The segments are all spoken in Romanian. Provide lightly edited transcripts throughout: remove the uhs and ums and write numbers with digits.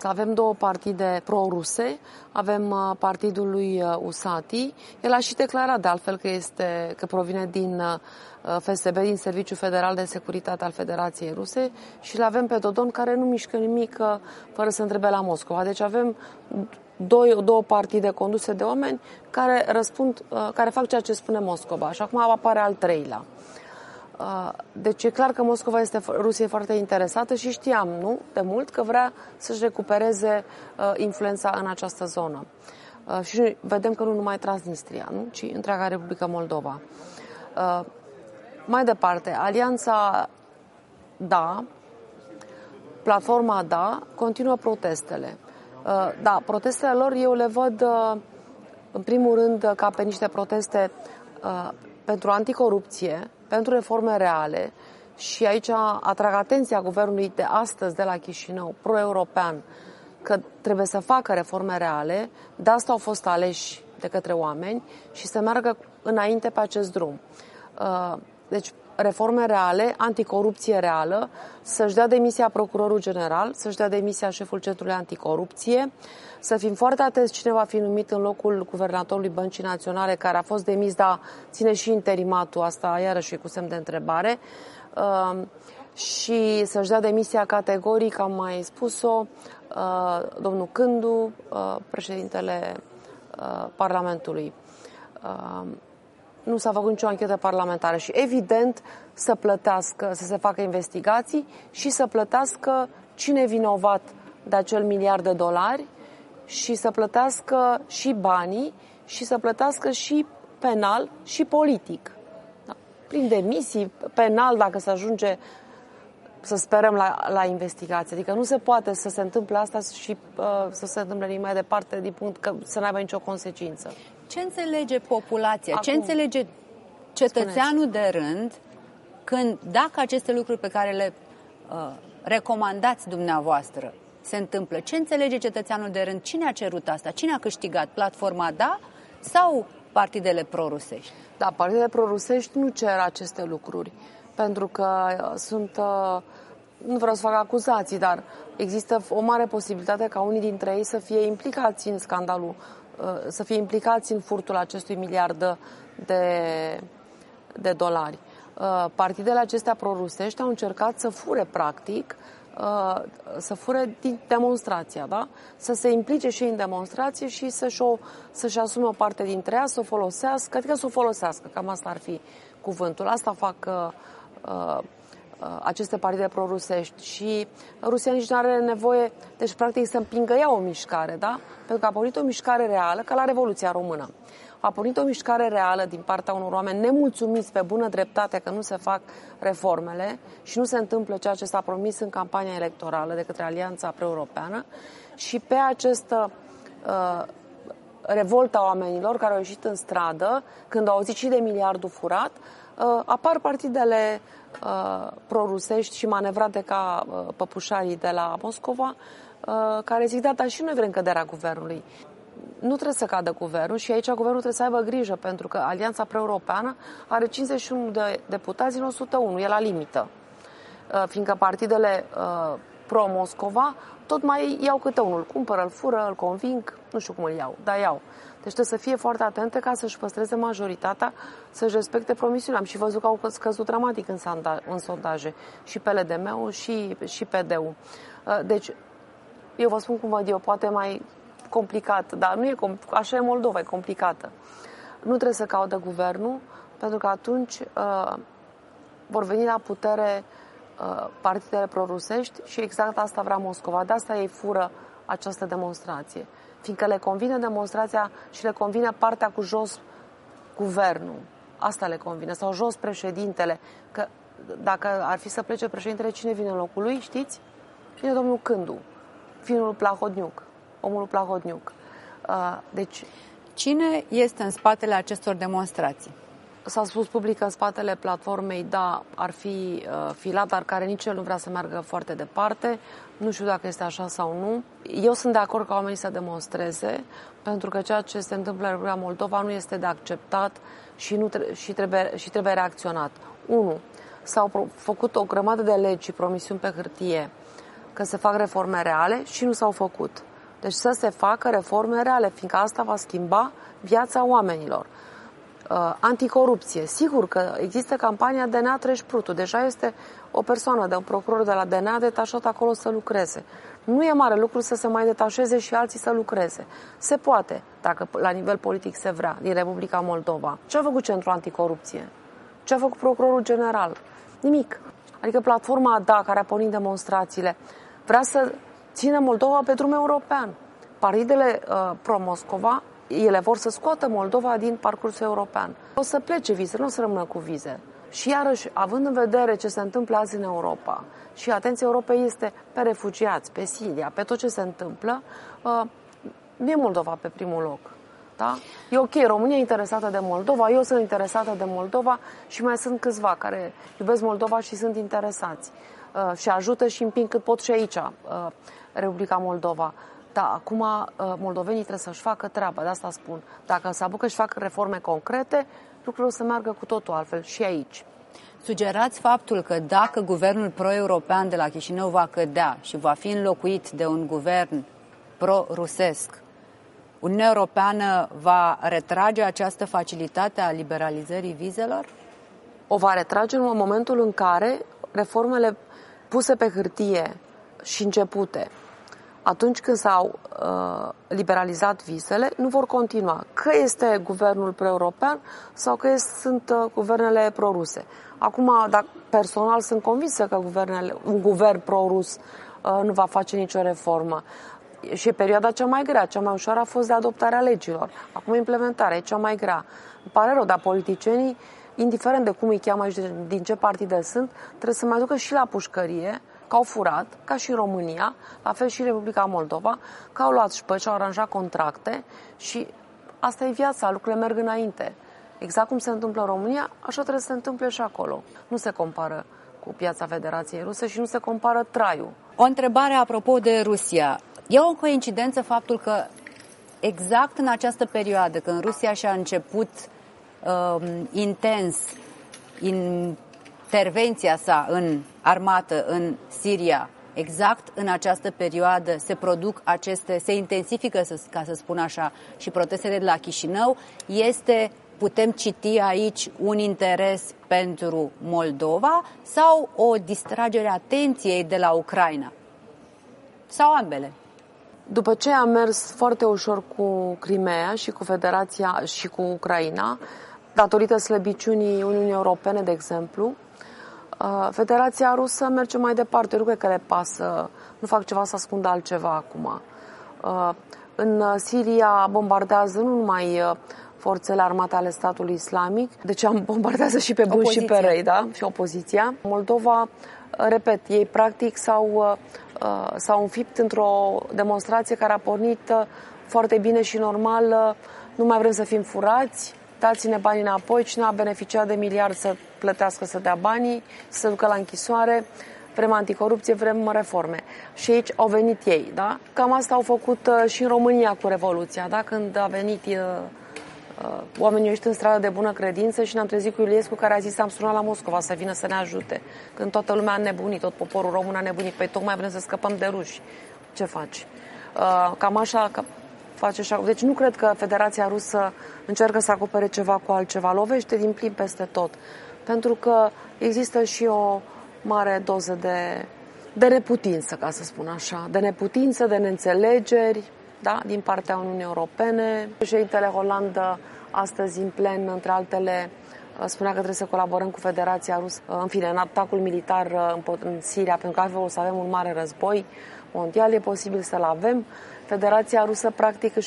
asta. Avem două partide pro-ruse, avem partidul lui Usati. El a și declarat de altfel că provine din FSB, din Serviciul Federal de Securitate al Federației Ruse, și îl avem pe Dodon, care nu mișcă nimic fără să întrebe la Moscova. Deci avem două partide conduse de oameni care răspund, care fac ceea ce spune Moscova. Și acum apare al treilea. Deci e clar că Rusia e foarte interesată și știam, nu, de mult, că vrea să-și recupereze influența în această zonă. Și vedem că nu numai Transnistria, nu, ci întreaga Republică Moldova. Mai departe, Alianța Da, Platforma Da, continuă protestele. Da, protestele lor eu le văd în primul rând ca pe niște proteste pentru anticorupție, pentru reforme reale, și aici atrag atenția guvernului de astăzi de la Chișinău, pro-european, că trebuie să facă reforme reale, de asta au fost aleși de către oameni și să meargă înainte pe acest drum. Deci, reforme reale, anticorupție reală, să-și dea demisia procurorul general, să-și dea demisia șeful Centrului Anticorupție, să fim foarte atenți cine va fi numit în locul guvernatorului Băncii Naționale, care a fost demis, dar ține și interimatul, asta iarăși e cu semn de întrebare, și să-și dea demisia categoric, am mai spus-o, domnul Cându, președintele Parlamentului. Nu s-a făcut nicio anchetă parlamentară și, evident, să plătească, să se facă investigații și să plătească cine e vinovat de acel $1 miliard și să plătească și banii și să plătească și penal și politic. Da. Prin demisii, penal, dacă se ajunge, să sperăm, la investigație. Adică nu se poate să se întâmple asta și să se întâmple mai departe din punct că să n-aibă nicio consecință. Ce înțelege populația? Acum, ce înțelege cetățeanul de rând când, dacă aceste lucruri pe care le recomandați dumneavoastră se întâmplă, ce înțelege cetățeanul de rând? Cine a cerut asta? Cine a câștigat? Platforma Da sau partidele prorusești? Da, partidele prorusești nu cer aceste lucruri, pentru că sunt, nu vreau să fac acuzații, dar există o mare posibilitate ca unii dintre ei să fie implicați în scandalul, să fie implicați în furtul acestui $1 miliard. Partidele acestea prorusești au încercat să fure, practic, să fure din demonstrația, da? Să se implice și în demonstrație și să-și asume o parte dintre ea, să o folosească, adică să o folosească, cam asta ar fi cuvântul. Asta fac aceste partide prorusești și Rusia nici nu are nevoie, deci practic să împingă ea o mișcare, da? Pentru că a pornit o mișcare reală, ca la Revoluția Română. A pornit o mișcare reală din partea unor oameni nemulțumiți pe bună dreptate că nu se fac reformele și nu se întâmplă ceea ce s-a promis în campania electorală de către Alianța Pro-Europeană, și pe această revolta oamenilor care au ieșit în stradă când au auzit și de miliardul furat, apar partidele prorusești și manevrate ca păpușarii de la Moscova, care zic, da, dar și noi vrem căderea guvernului. Nu trebuie să cadă guvernul și aici guvernul trebuie să aibă grijă, pentru că Alianța Pro-Europeană are 51 de deputați în 101, e la limită. Fiindcă partidele pro-Moscova tot mai iau câte unul, cumpără, îl fură, îl conving, nu știu cum îl iau, dar iau. Deci trebuie să fie foarte atente ca să-și păstreze majoritatea, să-și respecte promisiunea. Am și văzut că au scăzut dramatic în sondaje și PLDM-ul și PD-ul. Deci, eu vă spun cum văd eu, poate mai complicat, dar nu e așa e Moldova, e complicată. Nu trebuie să caudă guvernul, pentru că atunci vor veni la putere partidele prorusești și exact asta vrea Moscova. De asta ei fură această demonstrație. Fiindcă le convine demonstrația și le convine partea cu jos guvernul. Asta le convine. Sau jos președintele. Că dacă ar fi să plece președintele, cine vine în locul lui, știți? Vine domnul Cându, fiul Plahodniuc, omul Plahodniuc. Deci, cine este în spatele acestor demonstrații? S-a spus public că în spatele platformei Da ar fi Filat, dar care nici el nu vrea să meargă foarte departe. Nu știu dacă este așa sau nu. Eu sunt de acord ca oamenii să demonstreze, pentru că ceea ce se întâmplă în Republica Moldova nu este de acceptat și trebuie reacționat. 1. S-au făcut o grămadă de legi și promisiuni pe hârtie că se fac reforme reale și nu s-au făcut. Deci să se facă reforme reale, fiindcă asta va schimba viața oamenilor. Anticorupție. Sigur că există campania DNA Treci Prutul. Deja este o persoană, un procuror de la DNA detașat acolo să lucreze. Nu e mare lucru să se mai detașeze și alții să lucreze. Se poate, dacă la nivel politic se vrea, din Republica Moldova. Ce a făcut Centrul Anticorupție? Ce a făcut Procurorul General? Nimic. Adică platforma DA, care a pornit demonstrațiile, vrea să țină Moldova pe drum european. Partidele pro-Moscova, ele vor să scoată Moldova din parcursul european. O să plece vize, nu o să rămână cu vize. Și iarăși, având în vedere ce se întâmplă azi în Europa, și atenția Europei este pe refugiați, pe Siria, pe tot ce se întâmplă, nu e Moldova pe primul loc. Da? E ok, România e interesată de Moldova, eu sunt interesată de Moldova și mai sunt câțiva care iubesc Moldova și sunt interesați. Și ajută și împing cât pot și aici Republica Moldova. Da, acum moldovenii trebuie să-și facă treaba, de asta spun. Dacă se apucă și fac reforme concrete, lucrurile o să meargă cu totul altfel și aici. Sugerați faptul că dacă guvernul pro-european de la Chișinău va cădea și va fi înlocuit de un guvern pro-rusesc, Uniunea Europeană va retrage această facilitate a liberalizării vizelor? O va retrage în momentul în care reformele puse pe hârtie și începute, atunci când s-au liberalizat vizele, nu vor continua. Că este guvernul pro-european sau că sunt guvernele pro-ruse. Acum, dacă personal sunt convinsă că un guvern pro-rus nu va face nicio reformă. Și perioada cea mai grea, cea mai ușoară a fost de adoptarea legilor. Acum implementarea e cea mai grea. Îmi pare rău, dar politicienii, indiferent de cum îi cheamă și din ce partide sunt, trebuie să mai ducă și la pușcărie, că au furat, ca și România, la fel și Republica Moldova, că au luat șpăci, au aranjat contracte și asta e viața, lucrurile merg înainte. Exact cum se întâmplă în România, așa trebuie să se întâmple și acolo. Nu se compară cu piața Federației Ruse și nu se compară traiul. O întrebare apropo de Rusia. E o coincidență faptul că exact în această perioadă, când Rusia și-a început intens intervenția sa în armată în Siria, exact în această perioadă se intensifică, ca să spun așa, și protestele de la Chișinău, putem citi aici un interes pentru Moldova sau o distragere a atenției de la Ucraina? Sau ambele? După ce a mers foarte ușor cu Crimea și cu Federația și cu Ucraina, datorită slăbiciunii Uniunii Europene, de exemplu, Federația Rusă merge mai departe. Eu nu cred că le pasă, nu fac ceva să ascundă altceva acum. În Siria bombardează nu numai forțele armate ale statului islamic, deci bombardează și pe buni și pe răi, da? Și opoziția. Moldova, repet, ei practic s-au înfipt într-o demonstrație care a pornit foarte bine și normal. Nu mai vrem să fim furați, dați-ne banii înapoi, cine a beneficiat de miliard să plătească, să dea banii, să se ducă la închisoare, vrem anticorupție, vrem reforme. Și aici au venit ei, da? Cam asta au făcut și în România cu Revoluția, da? Când a venit oamenii ăștia în stradă de bună credință și ne-am trezit cu Iliescu, care a zis am sunat la Moscova să vină să ne ajute. Când toată lumea a nebunit, tot poporul român a nebunit, păi tocmai vrem să scăpăm de ruși. Ce faci? Cam așa face și. Deci nu cred că Federația Rusă încearcă să acopere ceva cu altceva. Lovește din plin peste tot. Pentru că există și o mare doză de neputință, ca să spun așa. De neputință, de neînțelegeri, da, din partea Uniunii Europene. Președintele Hollande astăzi în plen, între altele, spunea că trebuie să colaborăm cu Federația Rusă, în fine, în atacul militar în Siria, pentru că altfel o să avem un mare război mondial, e posibil să-l avem. Federația Rusă, practic,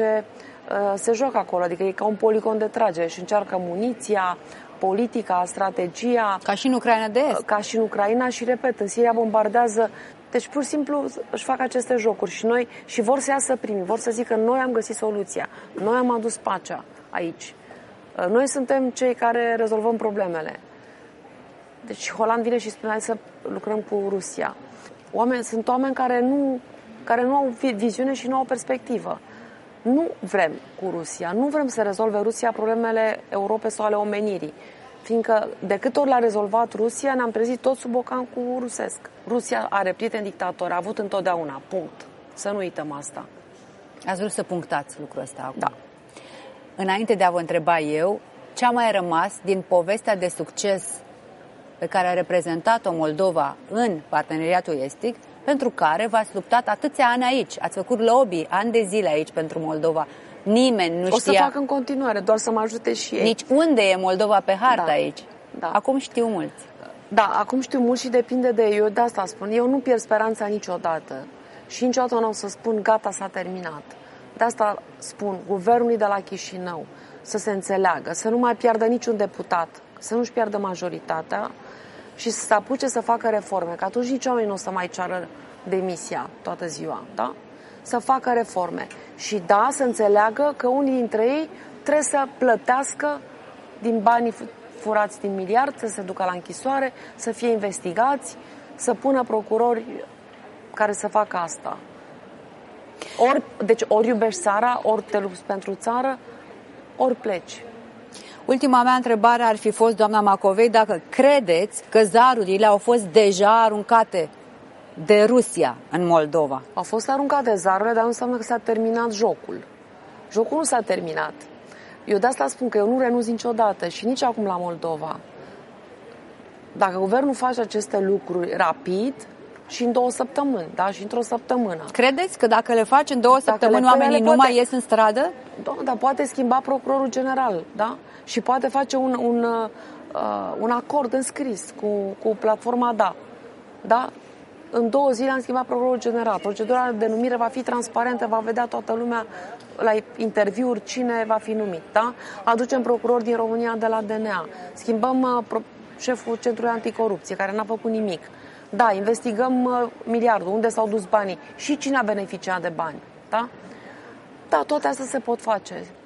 se joacă acolo, adică e ca un poligon de tragere și încearcă muniția, politica, strategia. Ca și în Ucraina de Est. Ca și în Ucraina și, repet, în Siria bombardează. Deci, pur și simplu, își fac aceste jocuri și vor să iasă primii, vor să zică noi am găsit soluția, noi am adus pacea aici. Noi suntem cei care rezolvăm problemele. Deci Hollande vine și spune hai să lucrăm cu Rusia. Sunt oameni care nu au viziune și nu au perspectivă. Nu vrem cu Rusia, nu vrem să rezolve Rusia problemele Europei sau ale omenirii. Fiindcă de câte ori l-a rezolvat Rusia, ne-am trezit tot sub bocancul rusesc. Rusia are prieteni dictatori, a avut întotdeauna, punct. Să nu uităm asta. Ați vrut să punctați lucrul ăsta acum. Da. Înainte de a vă întreba eu, ce a mai rămas din povestea de succes pe care a reprezentat-o Moldova în parteneriatul estic, pentru care v-ați luptat atâția ani aici, ați făcut lobby ani de zile aici pentru Moldova. Nimeni nu știa... O să fac în continuare, doar să mă ajute și ei. Nici unde e Moldova pe hartă aici. Da. Acum știu mulți. Da, acum știu mult și depinde de eu. De asta spun. Eu nu pierd speranța niciodată. Și niciodată nu o să spun gata, s-a terminat. De asta spun guvernului de la Chișinău să se înțeleagă, să nu mai piardă niciun deputat, să nu-și piardă majoritatea și să se apuce să facă reforme, că atunci nici oamenii nu o să mai ceară demisia toată ziua, da? Să facă reforme. Și da, să înțeleagă că unii dintre ei trebuie să plătească din banii furați din miliard, să se ducă la închisoare, să fie investigați, să pună procurori care să facă asta. Deci ori iubești țara, ori te lupți pentru țară, ori pleci. Ultima mea întrebare ar fi fost, doamna Macovei, dacă credeți că zarurile au fost deja aruncate de Rusia în Moldova. Au fost aruncate zarurile, dar nu înseamnă că s-a terminat jocul. Jocul nu s-a terminat. Eu de asta spun că eu nu renunț niciodată și nici acum la Moldova. Dacă guvernul face aceste lucruri rapid și în 2 săptămâni, da? Și într-o săptămână. Credeți că dacă le faci în 2 săptămâni, oamenii nu mai ies în stradă? Da, dar poate schimba procurorul general, da? Și poate face un acord înscris cu platforma DA. Da? În 2 zile am schimbat procurorul general. Procedura de numire va fi transparentă, va vedea toată lumea la interviuri cine va fi numit. Da? Aducem procurori din România de la DNA. Schimbăm șeful Centrului Anticorupție, care n-a făcut nimic. Da, investigăm miliardul, unde s-au dus banii și cine a beneficiat de bani. Da? Da, toate astea se pot face.